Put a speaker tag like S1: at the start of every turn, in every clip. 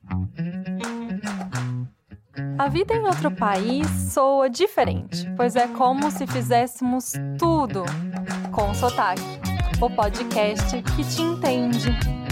S1: A vida em outro país soa diferente, pois é como se fizéssemos tudo com sotaque. O podcast que te entende.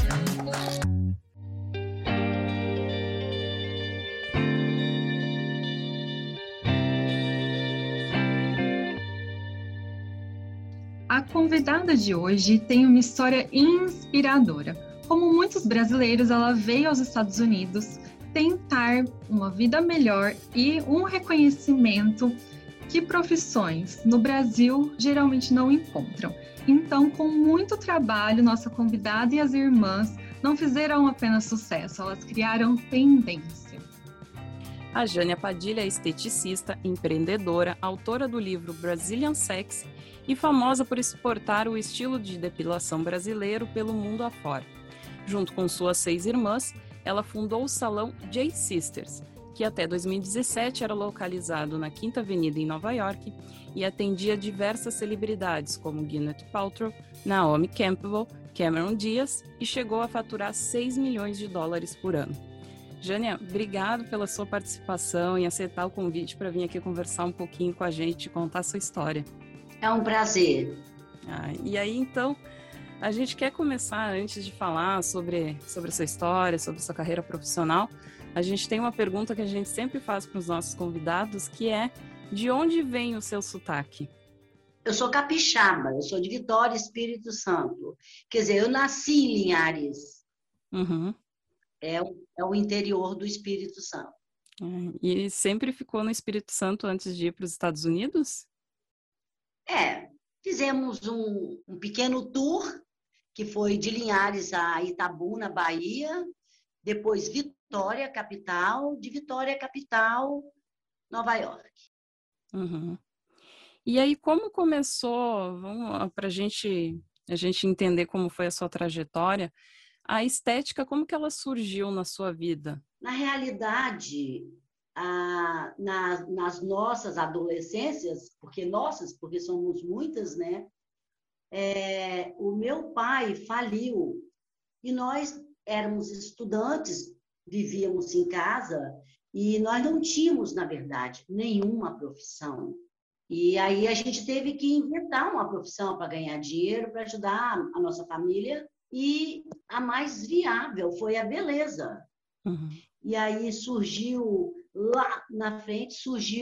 S2: A convidada de hoje tem uma história inspiradora. Como muitos brasileiros, ela veio aos Estados Unidos tentar uma vida melhor e um reconhecimento que profissões no Brasil geralmente não encontram. Então, com muito trabalho, nossa convidada e as irmãs não fizeram apenas sucesso, elas criaram tendência.
S3: A Jânia Padilha é esteticista, empreendedora, autora do livro Brazilian Sexy e famosa por exportar o estilo de depilação brasileiro pelo mundo afora. Junto com suas 6 irmãs, ela fundou o salão J Sisters, que até 2017 era localizado na Quinta Avenida em Nova York e atendia diversas celebridades como Gwyneth Paltrow, Naomi Campbell, Cameron Diaz e chegou a faturar 6 milhões de dólares por ano. Jânia, obrigado pela sua participação e aceitar o convite para vir aqui conversar um pouquinho com a gente e contar a sua história.
S4: É um prazer.
S3: E aí, então, a gente quer começar, antes de falar sobre a sua história, sobre a sua carreira profissional, a gente tem uma pergunta que a gente sempre faz para os nossos convidados, que é: de onde vem o seu sotaque?
S4: Eu sou capixaba, eu sou de Vitória, Espírito Santo. Quer dizer, eu nasci em Linhares.
S3: Uhum.
S4: É o interior do Espírito Santo.
S3: E sempre ficou no Espírito Santo antes de ir para os Estados Unidos?
S4: Fizemos um pequeno tour, que foi de Linhares a Itabuna, Bahia, depois Vitória, capital, de Vitória, capital, Nova York.
S3: Uhum. E aí, como começou, para a gente entender como foi a sua trajetória, a estética, como que ela surgiu na sua vida?
S4: Na realidade, nas nossas adolescências, porque somos muitas, né? O meu pai faliu e nós éramos estudantes, vivíamos em casa e nós não tínhamos, na verdade, nenhuma profissão. E aí a gente teve que inventar uma profissão para ganhar dinheiro, para ajudar a nossa família, e a mais viável foi a beleza.
S3: Uhum.
S4: E aí surgiu, lá na frente,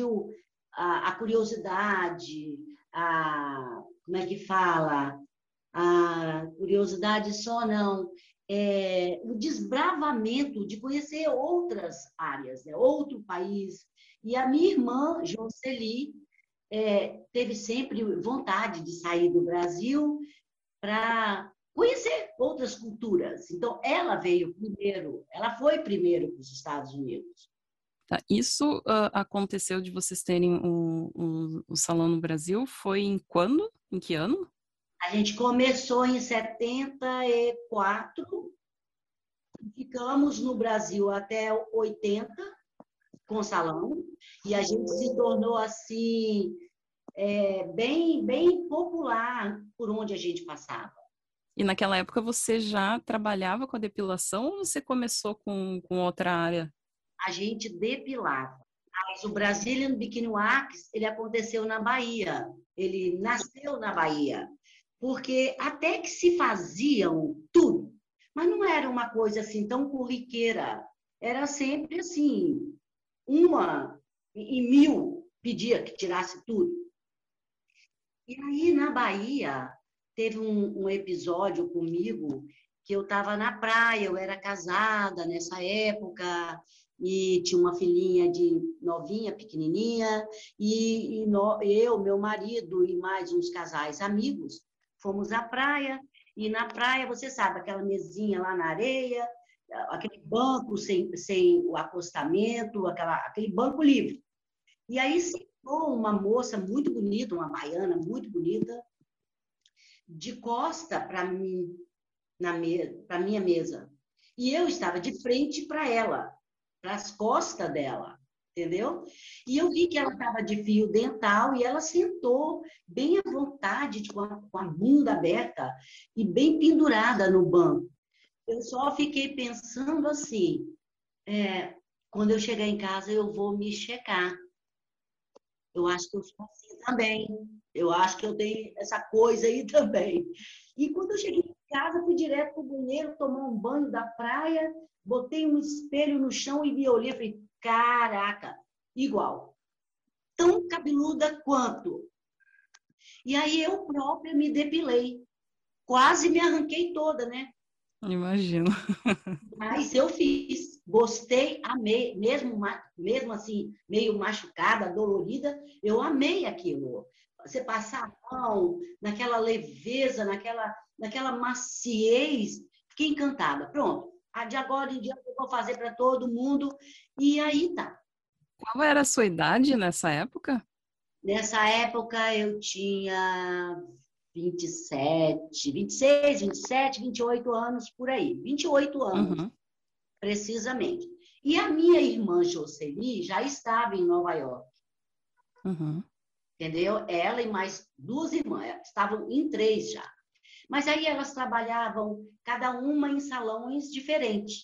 S4: a curiosidade, como é que fala? A curiosidade só não, o desbravamento de conhecer outras áreas, né? Outro país. E a minha irmã, Jocely, teve sempre vontade de sair do Brasil para conhecer outras culturas. Então, ela foi primeiro para os Estados Unidos.
S3: Tá. Isso aconteceu de vocês terem um salão no Brasil? Foi em quando? Em que ano?
S4: A gente começou em 74, ficamos no Brasil até 80 com salão, e a gente se tornou assim bem, bem popular por onde a gente passava.
S3: E naquela época você já trabalhava com a depilação ou você começou com outra área?
S4: A gente depilava. Mas o Brazilian Bikini Wax, ele aconteceu na Bahia. Ele nasceu na Bahia. Porque até que se faziam tudo, mas não era uma coisa assim tão corriqueira. Era sempre assim, uma em 1000 pedia que tirasse tudo. E aí, na Bahia, teve um episódio comigo que eu estava na praia, eu era casada nessa época, e tinha uma filhinha novinha, pequenininha, eu, meu marido e mais uns casais amigos, fomos à praia, e na praia, você sabe, aquela mesinha lá na areia, aquele banco sem o acostamento, aquele banco livre. E aí sentou uma moça muito bonita, uma baiana muito bonita, de costa para mim, para minha mesa. E eu estava de frente para ela, para as costas dela, entendeu? E eu vi que ela estava de fio dental e ela sentou bem à vontade, com a bunda aberta e bem pendurada no banco. Eu só fiquei pensando assim, quando eu chegar em casa, eu vou me checar. Eu acho que eu sou assim também. Eu acho que eu tenho essa coisa aí também. E quando eu cheguei em casa, fui direto para o banheiro, tomar um banho da praia, botei um espelho no chão e me olhei e falei, caraca, igual. Tão cabeluda quanto. E aí eu própria me depilei. Quase me arranquei toda, né?
S3: Imagino.
S4: Mas eu fiz, gostei, amei, mesmo assim, meio machucada, dolorida, eu amei aquilo. Você passar a mão naquela leveza, naquela maciez, fiquei encantada. Pronto, de agora em diante eu vou fazer para todo mundo. E aí tá.
S3: Qual era a sua idade nessa época?
S4: Nessa época eu tinha 27, 26, 27, 28 anos por aí. 28 anos.
S3: Uhum.
S4: Precisamente. E a minha irmã Jocely já estava em Nova York,
S3: Uhum.
S4: entendeu? Ela e mais duas irmãs, estavam em três já. Mas aí elas trabalhavam, cada uma em salões diferentes,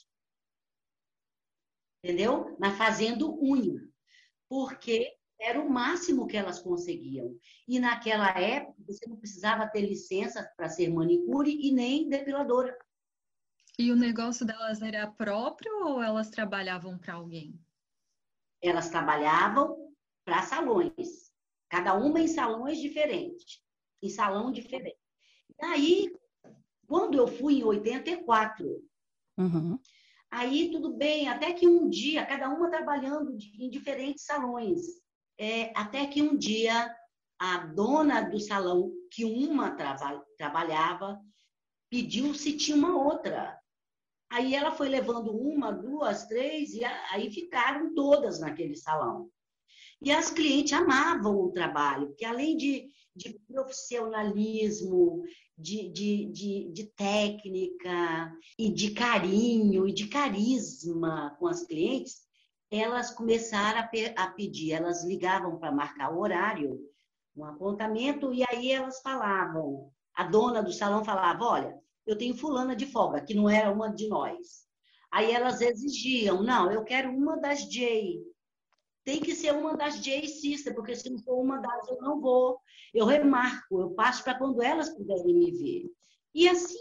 S4: entendeu? Fazendo unha, porque era o máximo que elas conseguiam. E naquela época, você não precisava ter licença para ser manicure e nem depiladora.
S2: E o negócio delas era próprio ou elas trabalhavam para alguém?
S4: Elas trabalhavam para salões, cada uma em salões diferentes, em salão diferente. E aí, quando eu fui em 84,
S3: Uhum.
S4: aí tudo bem, até que um dia, cada uma trabalhando em diferentes salões, até que um dia a dona do salão, que uma trabalhava, pediu se tinha uma outra. Aí ela foi levando uma, duas, três, e aí ficaram todas naquele salão. E as clientes amavam o trabalho, porque além de profissionalismo, de técnica, e de carinho, e de carisma com as clientes, elas começaram a pedir, elas ligavam para marcar o horário, um apontamento, e aí elas falavam, a dona do salão falava, olha, eu tenho fulana de folga, que não era uma de nós. Aí elas exigiam, não, eu quero uma das J, tem que ser uma das J Sister, porque se não for uma das, eu não vou. Eu remarco, eu passo para quando elas puderem me ver. E assim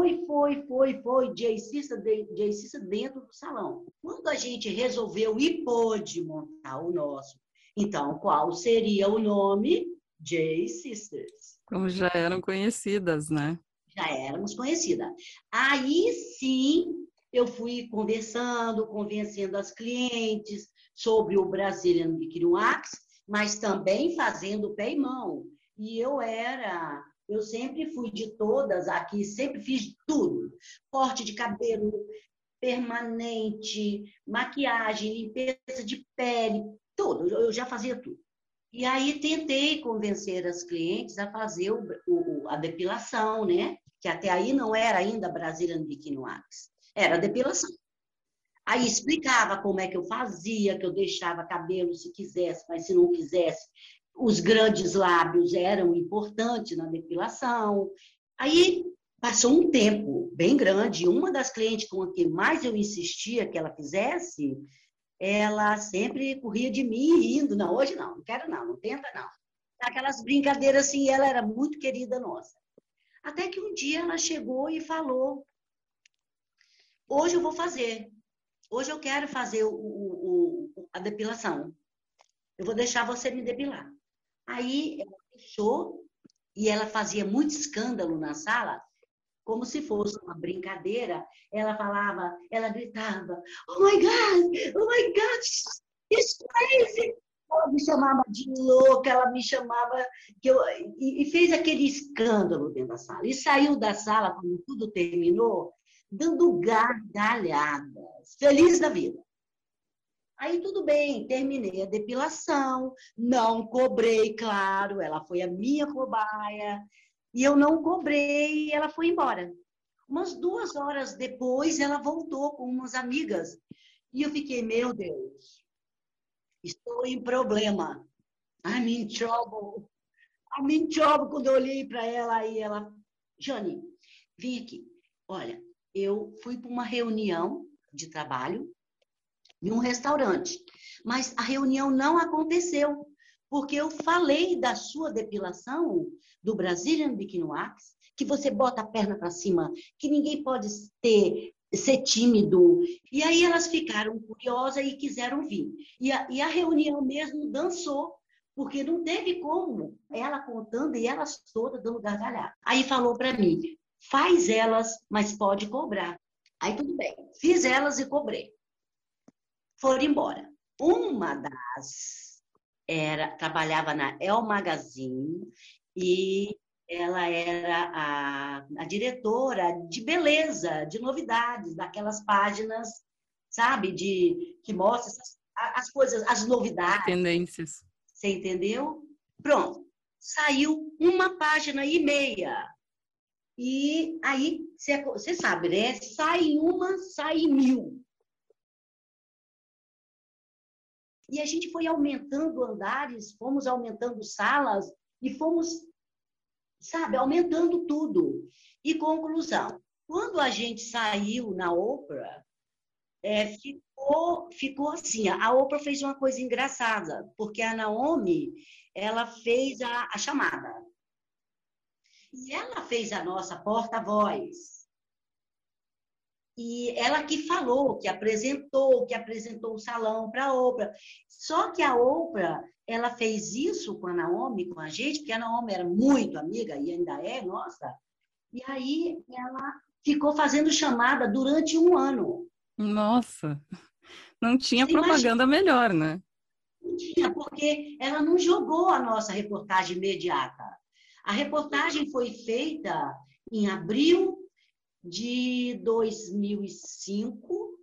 S4: foi, J Sister dentro do salão. Quando a gente resolveu e pôde montar o nosso, então, qual seria o nome? J Sisters.
S3: Como já eram conhecidas, né?
S4: Já éramos conhecidas. Aí sim, eu fui conversando, convencendo as clientes sobre o Brazilian Bikini Wax, mas também fazendo pé e mão. E eu sempre fui de todas aqui, sempre fiz tudo. Corte de cabelo permanente, maquiagem, limpeza de pele, tudo. Eu já fazia tudo. E aí tentei convencer as clientes a fazer a depilação, né? Que até aí não era ainda Brazilian Bikini Wax, era depilação. Aí explicava como é que eu fazia, que eu deixava cabelo se quisesse, mas se não quisesse, os grandes lábios eram importantes na depilação. Aí passou um tempo bem grande, uma das clientes com quem mais eu insistia que ela fizesse, ela sempre corria de mim rindo. Não, hoje não quero não, não tenta não. Aquelas brincadeiras assim, ela era muito querida nossa. Até que um dia ela chegou e falou, hoje eu vou fazer, hoje eu quero fazer a depilação. Eu vou deixar você me depilar. Aí ela deixou e ela fazia muito escândalo na sala, como se fosse uma brincadeira. Ela falava, ela gritava, oh my God, it's crazy. Ela me chamava de louca, ela me chamava e fez aquele escândalo dentro da sala. E saiu da sala, quando tudo terminou, dando gargalhadas, feliz da vida. Aí tudo bem, terminei a depilação, não cobrei, claro, ela foi a minha cobaia, e eu não cobrei e ela foi embora. Umas 2 horas depois, ela voltou com umas amigas. E eu fiquei, meu Deus, estou em problema. I'm in trouble. I'm in trouble. Quando eu olhei para ela, aí ela, Jane, vem aqui. Olha, eu fui para uma reunião de trabalho em um restaurante. Mas a reunião não aconteceu, porque eu falei da sua depilação, do Brazilian Bikini Wax, que você bota a perna para cima, que ninguém pode ser tímido. E aí elas ficaram curiosas e quiseram vir. E a reunião mesmo dançou, porque não teve como. Ela contando e elas todas dando gargalhada. Aí falou para mim, faz elas, mas pode cobrar. Aí tudo bem, fiz elas e cobrei. Foram embora. Uma das trabalhava na El Magazine e ela era a diretora de beleza, de novidades, daquelas páginas, sabe, que mostra as coisas, as novidades.
S3: Tendências.
S4: Você entendeu? Pronto. Saiu uma página e meia. E aí, você sabe, né? Sai uma, sai 1000. E a gente foi aumentando andares, fomos aumentando salas e fomos, sabe, aumentando tudo. E conclusão, quando a gente saiu na Oprah, ficou assim, a Oprah fez uma coisa engraçada, porque a Naomi, ela fez a chamada. E ela fez a nossa porta-voz. E ela que falou, que apresentou o salão para a Oprah. Só que a Oprah, ela fez isso com a Naomi, com a gente, porque a Naomi era muito amiga, e ainda é, nossa. E aí ela ficou fazendo chamada durante 1 ano.
S3: Nossa, não tinha
S4: Você
S3: propaganda melhor, né?
S4: Não tinha, porque ela não jogou a nossa reportagem imediata. A reportagem foi feita em abril de 2005.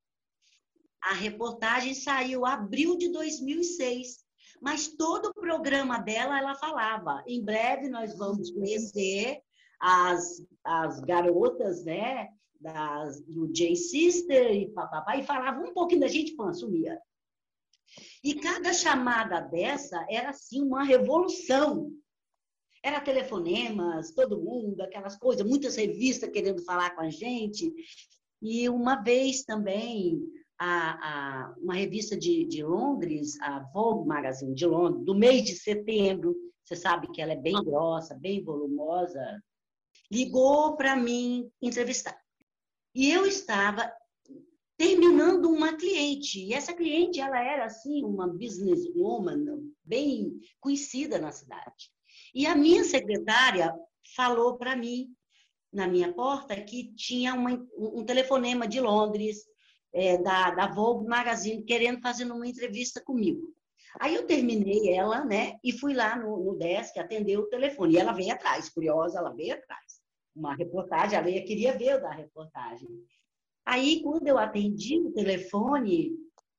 S4: A reportagem saiu em abril de 2006. Mas todo o programa dela, ela falava, em breve nós vamos conhecer as garotas, né, do J-Sister e papapá, e falava um pouquinho da gente, pã, sumia. E cada chamada dessa era, assim, uma revolução. Era telefonemas, todo mundo, aquelas coisas, muitas revistas querendo falar com a gente. E uma vez também, uma revista de Londres, a Vogue Magazine de Londres, do mês de setembro, você sabe que ela é bem grossa, bem volumosa, ligou para mim entrevistar. E eu estava terminando uma cliente. E essa cliente, ela era, assim, uma businesswoman bem conhecida na cidade. E a minha secretária falou para mim, na minha porta, que tinha um telefonema de Londres, da Vogue Magazine, querendo fazer uma entrevista comigo. Aí eu terminei ela, né, e fui lá no desk atender o telefone. E ela veio atrás, curiosa, ela veio atrás. Uma reportagem, ela queria ver o da reportagem. Aí, quando eu atendi o telefone,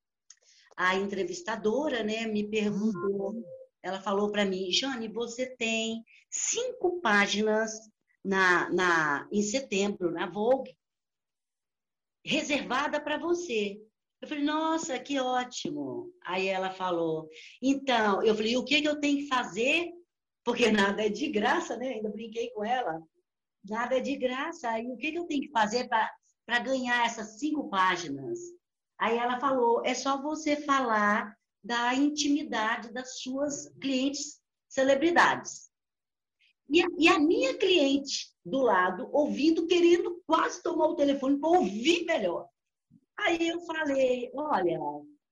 S4: a entrevistadora, né, me perguntou, ela falou para mim, Jane, você tem 5 páginas em setembro, na Vogue, reservada para você. Eu falei, nossa, que ótimo. Aí ela falou, então, eu falei, o que eu tenho que fazer? Porque nada é de graça, né? Ainda brinquei com ela. Nada é de graça. Aí o que eu tenho que fazer para ganhar essas 5 páginas? Aí ela falou, é só você falar da intimidade das suas clientes celebridades. E a minha cliente do lado, ouvindo, querendo quase tomar o telefone para ouvir melhor. Aí eu falei, olha,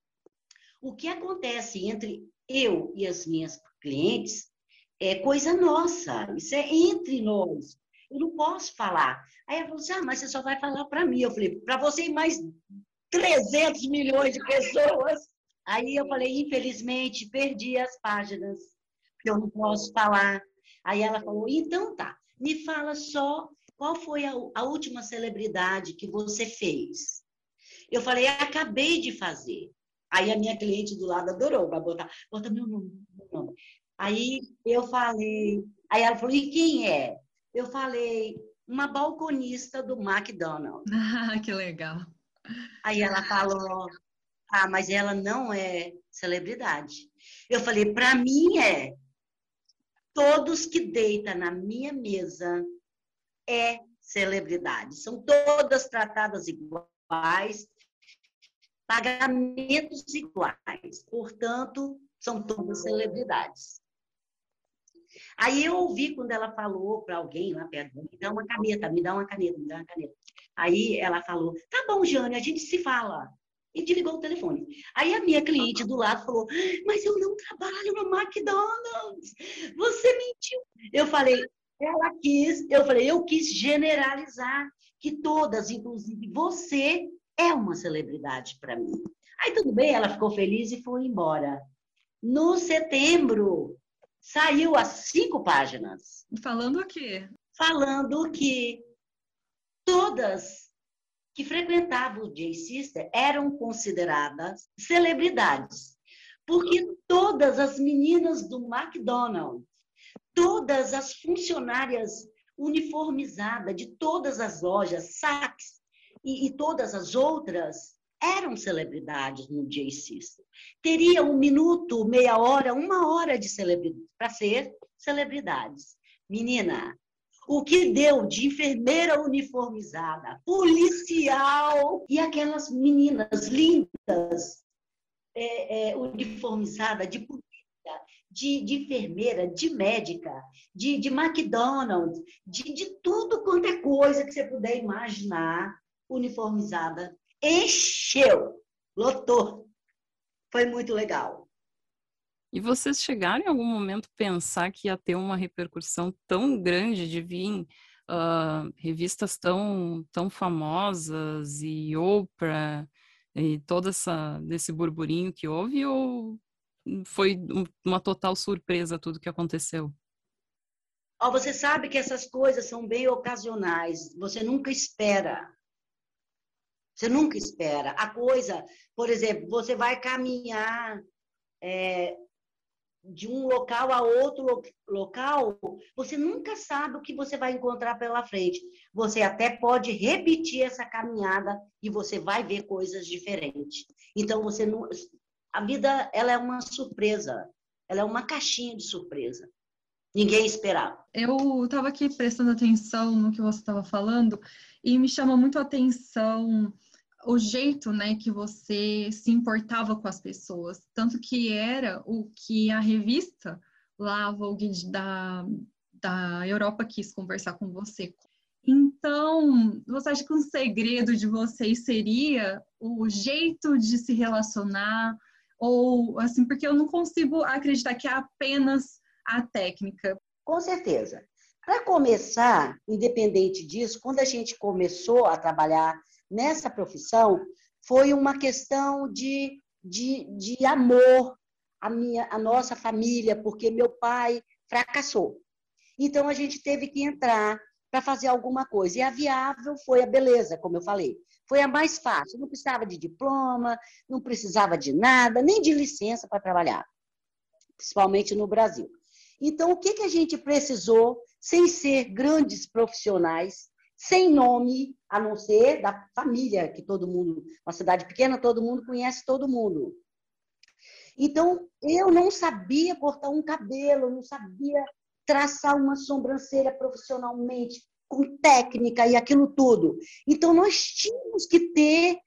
S4: o que acontece entre eu e as minhas clientes é coisa nossa, isso é entre nós. Eu não posso falar. Aí ela falou assim, mas você só vai falar para mim. Eu falei, para você e mais 300 milhões de pessoas. Aí eu falei, infelizmente, perdi as páginas, porque eu não posso falar. Aí ela falou, então tá, me fala só qual foi a última celebridade que você fez. Eu falei, acabei de fazer. Aí a minha cliente do lado adorou, vai bota meu nome. Aí eu falei, aí ela falou, e quem é? Eu falei, uma balconista do McDonald's.
S2: Ah, que legal.
S4: Aí ela falou, mas ela não é celebridade. Eu falei, para mim é. Todos que deitam na minha mesa é celebridade. São todas tratadas iguais. pagamentos iguais, portanto, são todas celebridades. Aí eu ouvi quando ela falou para alguém lá perto, me dá uma caneta, me dá uma caneta, me dá uma caneta. Aí ela falou, tá bom, Jane, a gente se fala. E desligou o telefone. Aí a minha cliente do lado falou, mas eu não trabalho no McDonald's, você mentiu. Eu quis generalizar que todas, inclusive você, é uma celebridade para mim. Aí tudo bem, ela ficou feliz e foi embora. No setembro, saiu as 5 páginas.
S2: Falando o quê?
S4: Falando que todas que frequentavam o J-Sister eram consideradas celebridades. Porque todas as meninas do McDonald's, todas as funcionárias uniformizadas de todas as lojas, Saks e todas as outras, eram celebridades no J-Sister. Teria 1 minuto, meia hora, 1 hora de celebridade para ser celebridades. Menina, o que deu de enfermeira uniformizada, policial e aquelas meninas lindas, uniformizadas de polícia, de enfermeira, de médica, de McDonald's, de tudo quanto é coisa que você puder imaginar, uniformizada. Encheu, lotou. Foi muito legal.
S3: E vocês chegaram em algum momento a pensar que ia ter uma repercussão tão grande de vir revistas tão famosas e Oprah e todo desse burburinho que houve, ou foi uma total surpresa tudo que aconteceu?
S4: Você sabe que essas coisas são bem ocasionais, você nunca espera. Você nunca espera. A coisa, por exemplo, você vai caminhar de um local a outro local, você nunca sabe o que você vai encontrar pela frente. Você até pode repetir essa caminhada e você vai ver coisas diferentes. Então, a vida, ela é uma surpresa. Ela é uma caixinha de surpresa. Ninguém esperava.
S2: Eu estava aqui prestando atenção no que você estava falando e me chama muito a atenção o jeito, né, que você se importava com as pessoas, tanto que era o que a revista lá, a Vogue da Europa, quis conversar com você. Então, você acha que um segredo de vocês seria o jeito de se relacionar? Ou, assim, porque eu não consigo acreditar que é apenas a técnica.
S4: Com certeza. Para começar, independente disso, quando a gente começou a trabalhar nessa profissão, foi uma questão de amor à nossa família, porque meu pai fracassou. Então, a gente teve que entrar para fazer alguma coisa. E a viável foi a beleza, como eu falei. Foi a mais fácil. Não precisava de diploma, não precisava de nada, nem de licença para trabalhar, principalmente no Brasil. Então, o que a gente precisou, sem ser grandes profissionais, sem nome, a não ser da família, que todo mundo, uma cidade pequena, todo mundo conhece todo mundo. Então, eu não sabia cortar um cabelo, não sabia traçar uma sobrancelha profissionalmente, com técnica e aquilo tudo. Então, nós tínhamos que ter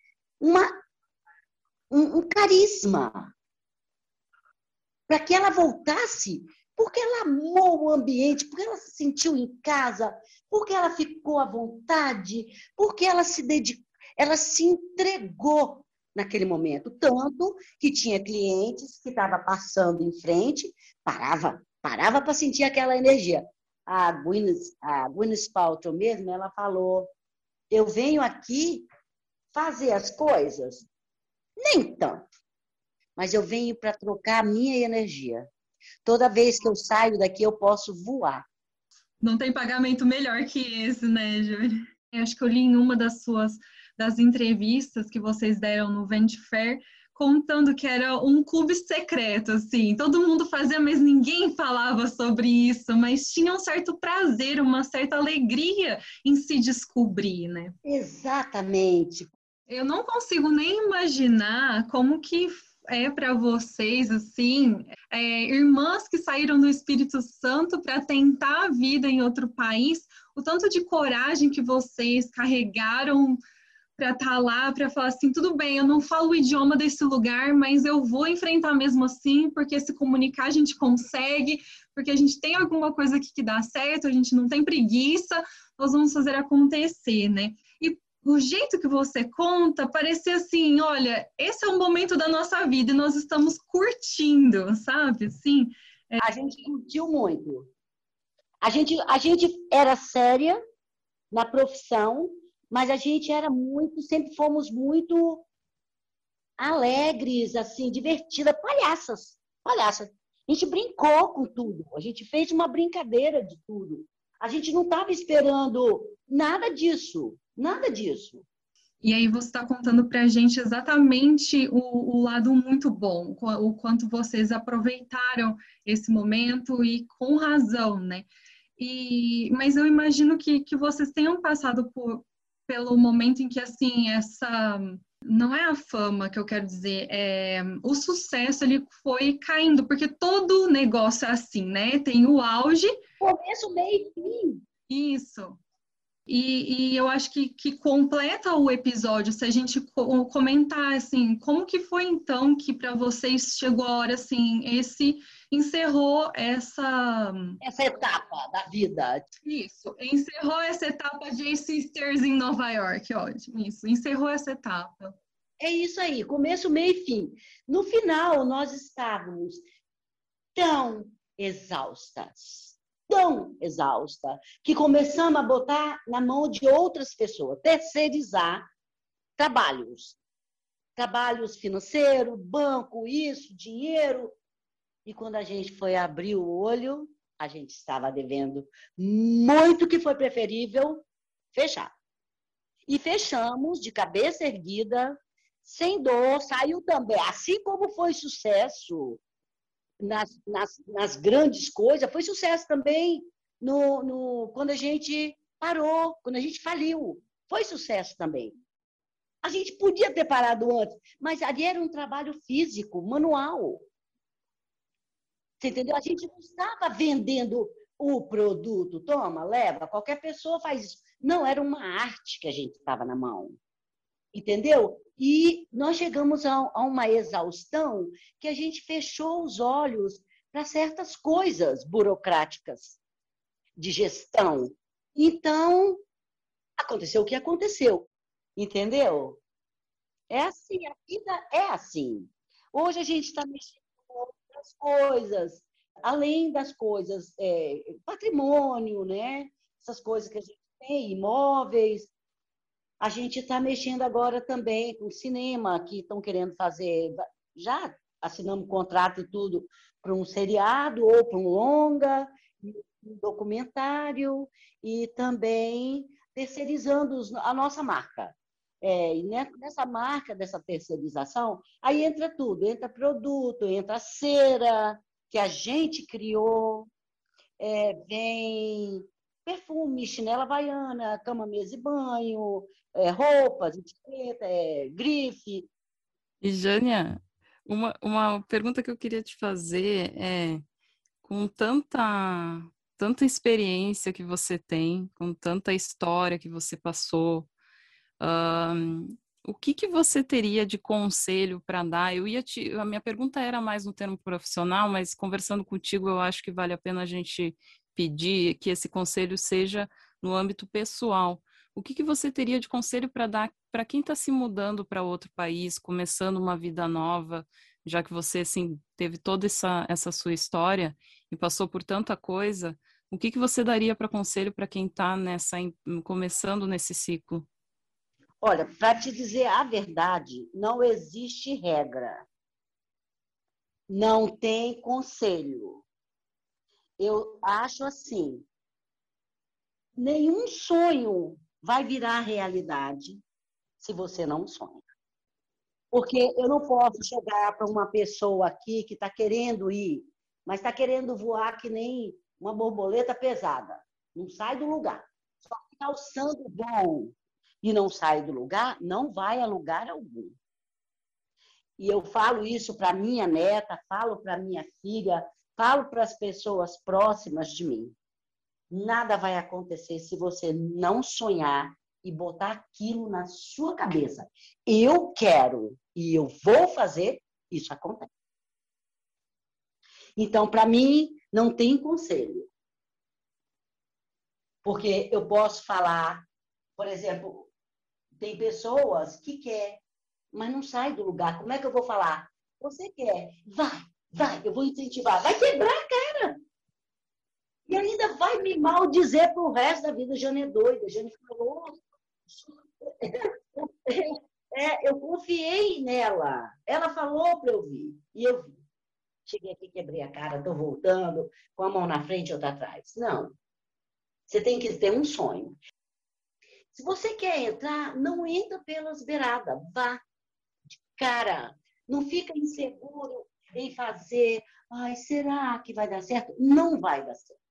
S4: um carisma para que ela voltasse, porque ela amou o ambiente, porque ela se sentiu em casa, porque ela ficou à vontade, porque ela se dedicou, ela se entregou naquele momento. Tanto que tinha clientes que estavam passando em frente, parava para sentir aquela energia. A Gwyneth Paltrow mesmo, ela falou, eu venho aqui fazer as coisas, nem tanto, mas eu venho para trocar a minha energia. Toda vez que eu saio daqui, eu posso voar.
S2: Não tem pagamento melhor que esse, né, Júlia? Eu acho que eu li em uma das entrevistas que vocês deram no Vanity Fair, contando que era um clube secreto, assim. Todo mundo fazia, mas ninguém falava sobre isso. Mas tinha um certo prazer, uma certa alegria em se descobrir, né?
S4: Exatamente.
S2: Eu não consigo nem imaginar como que é para vocês, assim, irmãs que saíram do Espírito Santo para tentar a vida em outro país, o tanto de coragem que vocês carregaram para estar lá, para falar assim, tudo bem, eu não falo o idioma desse lugar, mas eu vou enfrentar mesmo assim, porque se comunicar a gente consegue, porque a gente tem alguma coisa aqui que dá certo, a gente não tem preguiça, nós vamos fazer acontecer, né? E o jeito que você conta parece assim, olha, esse é o momento da nossa vida e nós estamos curtindo, sabe? Assim,
S4: A gente curtiu muito. A gente era séria na profissão, mas a gente era muito, sempre fomos muito alegres, assim, divertidas, palhaças, palhaças. A gente brincou com tudo, a gente fez uma brincadeira de tudo. A gente não estava esperando nada disso, nada disso.
S2: e aí você está contando para a gente exatamente o lado muito bom, o quanto vocês aproveitaram esse momento e com razão, né? Mas eu imagino que vocês tenham passado pelo momento em que, assim, não é a fama que eu quero dizer, o sucesso ele foi caindo, porque todo negócio é assim, né? Tem o auge.
S4: Começo, meio e fim.
S2: Isso. E eu acho que completa o episódio se a gente comentar assim, como que foi então que para vocês chegou a hora assim, encerrou
S4: Essa etapa da vida.
S2: isso, encerrou essa etapa de Sisters em Nova York, ótimo, isso, encerrou essa etapa.
S4: É isso aí, começo, meio e fim. No final, nós estávamos tão exaustas, que começamos a botar na mão de outras pessoas, terceirizar trabalhos. Trabalhos financeiros, banco, isso, dinheiro. E quando a gente foi abrir o olho, a gente estava devendo muito, que foi preferível fechar. E fechamos de cabeça erguida, sem dor, saiu também. Assim como foi sucesso nas grandes coisas, foi sucesso também quando a gente parou, quando a gente faliu. Foi sucesso também. A gente podia ter parado antes, mas ali era um trabalho físico, manual. Você entendeu? A gente não estava vendendo o produto. Toma, leva, qualquer pessoa faz isso. Não, era uma arte que a gente estava na mão. Entendeu? E nós chegamos a uma exaustão que a gente fechou os olhos para certas coisas burocráticas de gestão. Então, aconteceu o que aconteceu. Entendeu? É assim, a vida é assim. Hoje a gente está mexendo com outras coisas, além das coisas, patrimônio, né? Essas coisas que a gente tem, imóveis. A gente está mexendo agora também com cinema, que estão querendo fazer, já assinamos contrato e tudo, para um seriado ou para um longa, um documentário, e também terceirizando a nossa marca. E nessa marca, dessa terceirização, aí entra tudo, entra produto, entra cera, que a gente criou, vem perfume, chinela havaiana, cama, mesa e banho, roupas, etiqueta, grife.
S3: E, Jânia, uma pergunta que eu queria te fazer é, com tanta experiência que você tem, com tanta história que você passou, o que você teria de conselho para dar? A minha pergunta era mais no termo profissional, mas conversando contigo, eu acho que vale a pena a gente pedir que esse conselho seja no âmbito pessoal. O que você teria de conselho para dar para quem está se mudando para outro país, começando uma vida nova, já que você assim, teve toda essa sua história e passou por tanta coisa? O que você daria para conselho para quem está começando nesse ciclo?
S4: Olha, para te dizer a verdade, não existe regra. Não tem conselho. Eu acho assim, nenhum sonho vai virar realidade se você não sonha. Porque eu não posso chegar para uma pessoa aqui que está querendo ir, mas está querendo voar que nem uma borboleta pesada. Não sai do lugar. Só que está alçando o voo e não sai do lugar, não vai a lugar algum. E eu falo isso para minha neta, falo para minha filha, falo para as pessoas próximas de mim. Nada vai acontecer se você não sonhar e botar aquilo na sua cabeça. Eu quero e eu vou fazer, isso acontece. Então, para mim, não tem conselho. Porque eu posso falar, por exemplo, tem pessoas que querem, mas não sai do lugar. Como é que eu vou falar? Você quer? Vai, eu vou incentivar. Vai quebrar a cara. E ainda vai me maldizer pro resto da vida. Jane é doida. Jane falou. Eu confiei nela. Ela falou para eu vir. E eu vi. Cheguei aqui, quebrei a cara, estou voltando, com a mão na frente e outra atrás. Não. Você tem que ter um sonho. Se você quer entrar, não entra pelas beiradas. Vá de cara. Não fica inseguro em fazer. Ai, será que vai dar certo? Não vai dar certo.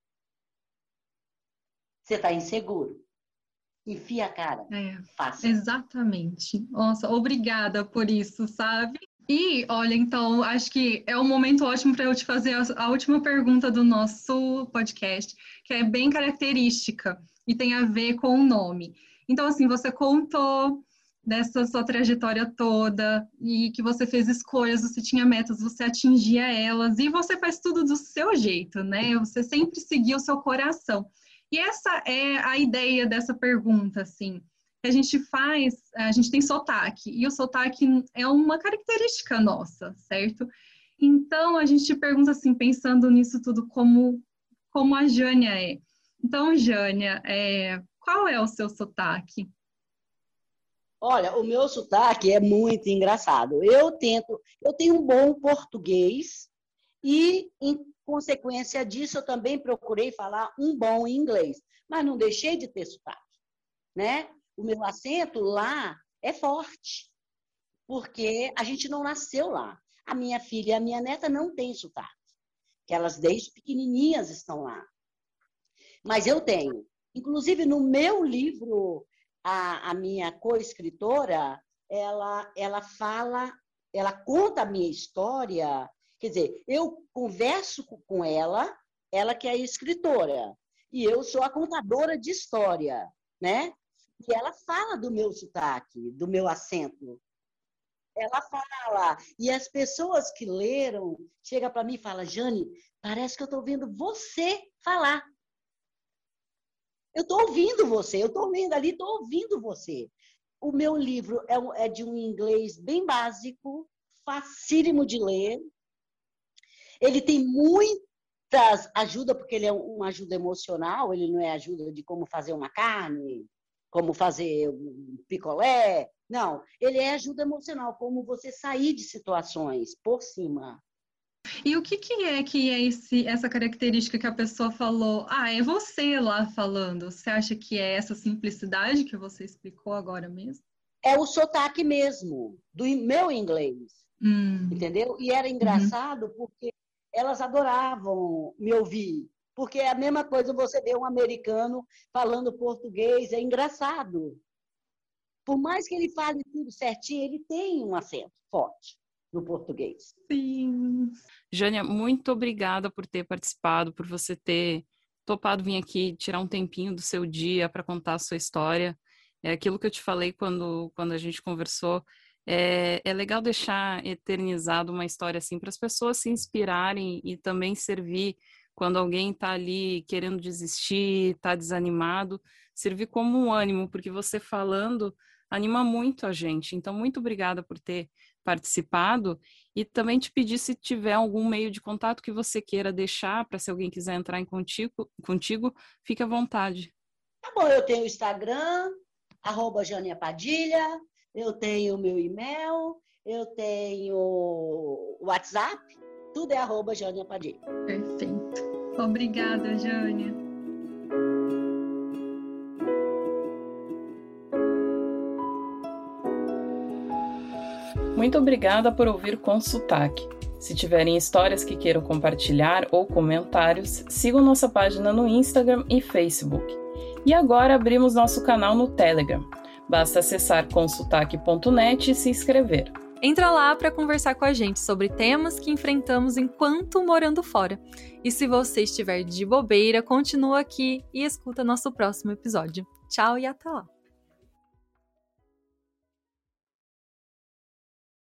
S4: Você está inseguro. Enfia a cara. Faça.
S2: Exatamente. Nossa, obrigada por isso, sabe? E, olha, então, acho que é um momento ótimo para eu te fazer a última pergunta do nosso podcast, que é bem característica e tem a ver com o nome. Então, assim, você contou dessa sua trajetória toda e que você fez escolhas, você tinha metas, você atingia elas e você faz tudo do seu jeito, né? Você sempre seguiu o seu coração. E essa é a ideia dessa pergunta, assim. A gente tem sotaque, e o sotaque é uma característica nossa, certo? Então, a gente pergunta assim, pensando nisso tudo como a Jânia é. Então, Jânia, qual é o seu sotaque?
S4: Olha, o meu sotaque é muito engraçado. Eu tenho um bom português e, em consequência disso, eu também procurei falar um bom inglês, mas não deixei de ter sotaque, né? O meu acento lá é forte, porque a gente não nasceu lá. A minha filha e a minha neta não têm sotaque, que elas desde pequenininhas estão lá. Mas eu tenho. Inclusive, no meu livro, a minha co-escritora, ela conta a minha história. Quer dizer, eu converso com ela que é a escritora, e eu sou a contadora de história, né? E ela fala do meu sotaque, do meu acento. Ela fala. E as pessoas que leram chegam para mim e falam, Jane, parece que eu estou ouvindo você falar. Eu estou ouvindo você, eu estou lendo ali, estou ouvindo você. O meu livro é de um inglês bem básico, facílimo de ler. Ele tem muitas ajudas, porque ele é uma ajuda emocional, ele não é ajuda de como fazer uma carne, como fazer um picolé. Não, ele é ajuda emocional, como você sair de situações por cima.
S2: E o que é essa característica que a pessoa falou? É você lá falando. Você acha que é essa simplicidade que você explicou agora mesmo?
S4: É o sotaque mesmo, do meu inglês. Entendeu? E era engraçado porque elas adoravam me ouvir. Porque é a mesma coisa você ver um americano falando português, é engraçado. Por mais que ele fale tudo certinho, ele tem um acento forte no português.
S2: Sim.
S3: Jânia, muito obrigada por ter participado, por você ter topado vir aqui, tirar um tempinho do seu dia para contar a sua história. É aquilo que eu te falei quando a gente conversou. É legal deixar eternizado uma história assim para as pessoas se inspirarem e também servir quando alguém está ali querendo desistir, está desanimado, servir como um ânimo, porque você falando anima muito a gente. Então, muito obrigada por ter participado e também te pedir se tiver algum meio de contato que você queira deixar para se alguém quiser entrar contigo, fique à vontade.
S4: Tá bom, eu tenho o Instagram, @Jânia Padilha, eu tenho o meu e-mail, eu tenho o WhatsApp, tudo é @Jânia Padilha.
S2: Perfeito. Obrigada, Jânia.
S3: Muito obrigada por ouvir Com Sotaque. Se tiverem histórias que queiram compartilhar ou comentários, sigam nossa página no Instagram e Facebook. E agora abrimos nosso canal no Telegram. Basta acessar consotaque.net e se inscrever.
S1: Entra lá para conversar com a gente sobre temas que enfrentamos enquanto morando fora. E se você estiver de bobeira, continua aqui e escuta nosso próximo episódio. Tchau e até lá!